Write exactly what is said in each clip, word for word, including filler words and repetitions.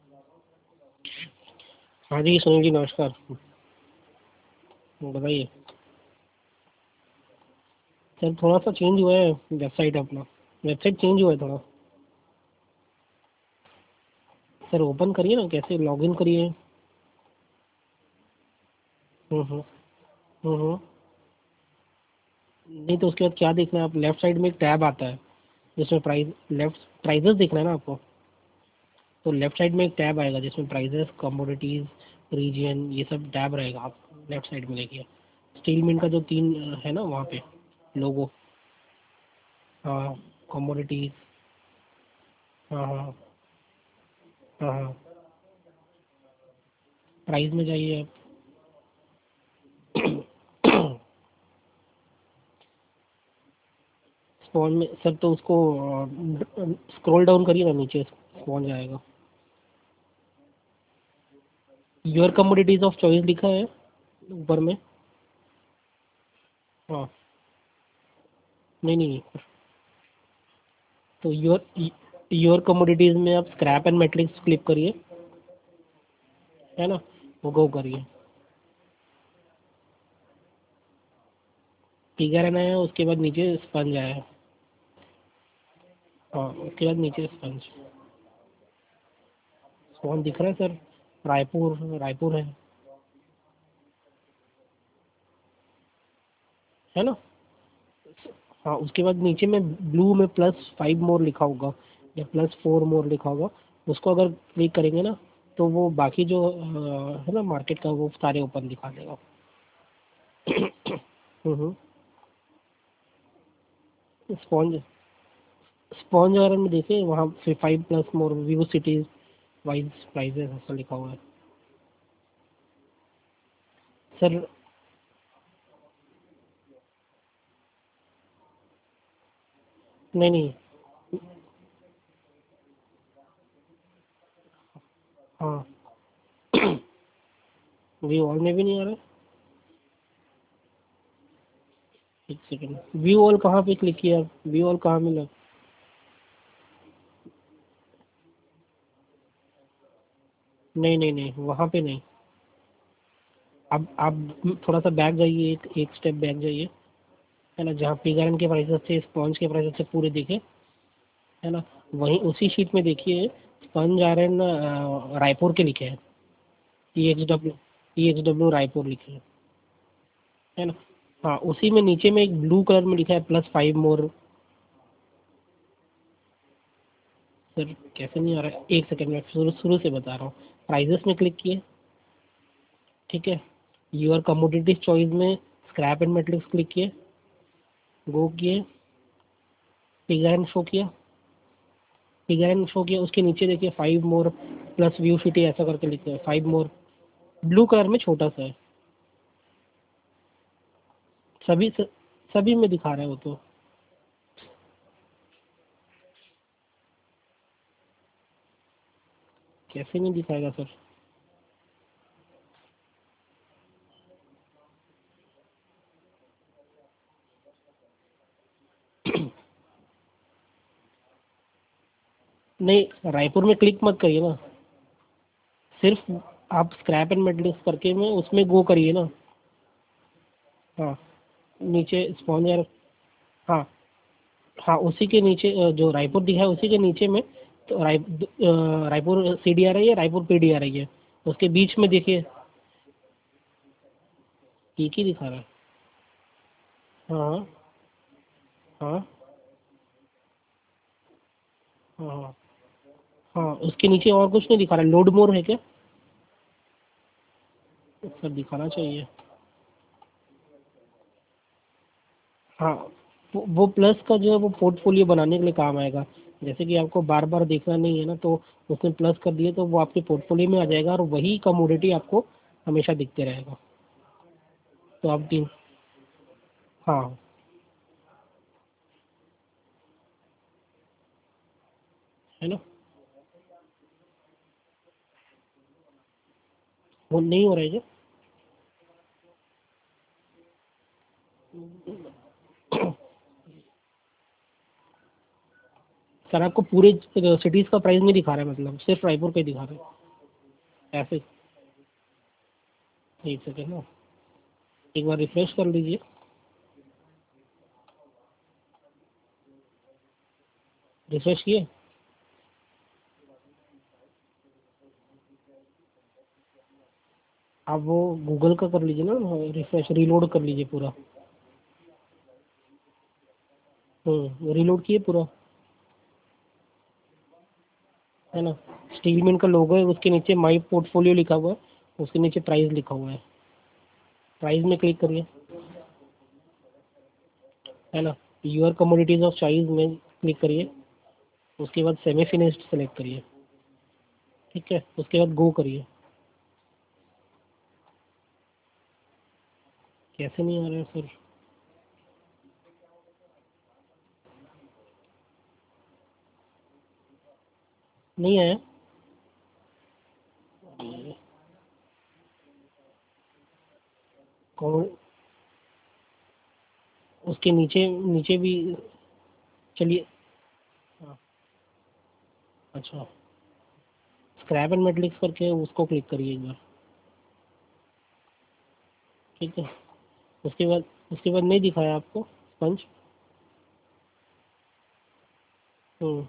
हाँ जी सुनील जी, नमस्कार। बताइए। सर थोड़ा सा चेंज हुआ है वेबसाइट अपना। वेबसाइट चेंज हुआ है थोड़ा। सर ओपन करिए ना, कैसे लॉगिन करिए। हम्म हम्म हम्म हम्म। नहीं तो उसके बाद क्या देखना है आप, लेफ्ट साइड में एक टैब आता है जिसमें प्राइस, लेफ्ट प्राइजेस देखना है ना आपको। तो लेफ्ट साइड में एक टैब आएगा जिसमें प्राइजेस, कमोडिटीज, रीजन, ये सब टैब रहेगा। आप लेफ्ट साइड में देखिए, स्टील मिल का जो तीन है ना वहाँ पे लोगो। हाँ, कमोडिटीज। हाँ हाँ हाँ हाँ। प्राइस में जाइए आप। स्पॉन में सर, तो उसको स्क्रॉल डाउन करिए ना, नीचे स्पॉन जाएगा। योर कमोडिटीज ऑफ चॉइस लिखा है ऊपर में। हाँ। नहीं नहीं, तो योर योर कमोडिटीज में आप स्क्रैप एंड मेटलिक्स क्लिक करिए, है ना। वो गो करिए। फिगर है ना, उसके बाद नीचे स्पंज आया है। हाँ, उसके बाद नीचे स्पंज। स्पॉन दिख रहा है सर। रायपुर, रायपुर है है ना। हाँ, उसके बाद नीचे में ब्लू में प्लस फाइव मोर लिखा होगा या प्लस फोर मोर लिखा होगा। उसको अगर क्लिक करेंगे ना, तो वो बाकी जो अ, है ना मार्केट का, वो सारे ओपन दिखा देगा। हम्म। स्पॉन्ज, स्पॉन्ज वगैरह में देखिए, वहाँ फिर five plus more view cities wise prices ऐसा लिखा हुआ है सर। नहीं नहीं। हाँ। व्यू ऑल में भी नहीं आ रहा है। एक सेकेंड, व्यू ऑल कहाँ पे क्लिक किया, व्यू ऑल कहाँ मिला। नहीं नहीं नहीं, वहाँ पे नहीं। अब आप थोड़ा सा बैक जाइए, एक एक स्टेप बैक जाइए, है ना, जहाँ पिगारन के प्राइसेस थे, स्पॉन्ज के प्राइसेस थे पूरे दिखे, है ना। वहीं उसी शीट में देखिए, स्पंज आयरन रायपुर के लिखे हैं। E X W, E X W Raipur लिखे हैं, है ना। हाँ, उसी में नीचे में एक ब्लू कलर में लिखा है प्लस फाइव मोर। सर कैसे नहीं आ रहा है, एक सेकंड में शुरू शुरू से बता रहा हूँ। प्राइजेस में क्लिक किए, ठीक है। यूर कमोडिटीज चॉइस में स्क्रैप एंड मेटलिक्स क्लिक किए, गो किए, पिगर शो किया, पिगर शो किया, उसके नीचे देखिए five more plus view city ऐसा करके लिखा है, फाइव मोर ब्लू कलर में छोटा सा है। सभी स, सभी में दिखा रहा है वो तो। कैसे नहीं दिखाएगा सर। नहीं, रायपुर में क्लिक मत करिए ना, सिर्फ आप स्क्रैप एंड मेटलिक्स करके में उसमें गो करिए ना। हाँ, नीचे स्पॉन्जर। हाँ हाँ, उसी के नीचे अ, जो रायपुर दिखा है उसी के नीचे में, तो राय अ, रायपुर सी डी आ रही है, रायपुर पी डी आ रही है। उसके बीच में देखिए, एक ही दिखा रहा है। हाँ हाँ हाँ हाँ हाँ, उसके नीचे और कुछ नहीं दिखा रहा है, लोड मोर है क्या। सर दिखाना चाहिए। हाँ, वो वो प्लस का जो है वो पोर्टफोलियो बनाने के लिए काम आएगा। जैसे कि आपको बार बार देखना नहीं है ना, तो उसने प्लस कर दिए तो वो आपके पोर्टफोलियो में आ जाएगा और वही कमोडिटी आपको हमेशा दिखते रहेगा। तो आप तीन। हाँ, है ना। वो नहीं हो रहा है क्या। सर आपको पूरे सिटीज का प्राइस नहीं दिखा रहा है, मतलब सिर्फ रायपुर का ही दिखा रहा है। ऐसे एक सेकेंड ना, एक बार रिफ्रेश कर लीजिए। रिफ्रेश किए? आप वो गूगल का कर लीजिए ना, रिफ्रेश रीलोड कर लीजिए पूरा। हम्म रीलोड किए पूरा, है ना? स्टील मिल का लोगो है, उसके नीचे माई पोर्टफोलियो लिखा हुआ है, उसके नीचे प्राइस लिखा हुआ है। प्राइस में क्लिक करिए, है ना? यूर कमोडिटीज ऑफ चॉइस में क्लिक करिए। उसके बाद सेमी फिनिश्ड सेलेक्ट करिए। ठीक है, उसके बाद गो करिए। कैसे नहीं आ रहा है सर? नहीं आया? कौन? उसके नीचे नीचे भी चलिए। हाँ, अच्छा, स्क्रैप एंड मेटलिक्स करके उसको क्लिक करिए एक बार। ठीक है, उसके बाद उसके बाद नहीं दिखाया आपको स्पंज? हम्म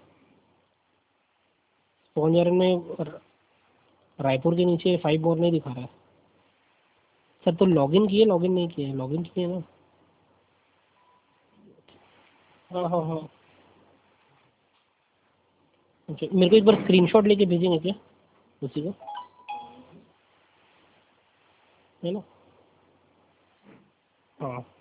स्पॉन्ज आयरन में र- रायपुर के नीचे फाइव और नहीं दिखा रहा है। सर तो लॉगिन किए? लॉगिन नहीं किए? लॉगिन किए ना? हाँ हाँ हाँ। अच्छा, मेरे को एक बार स्क्रीनशॉट लेके भेजेंगे क्या उसी को? है ना? हाँ।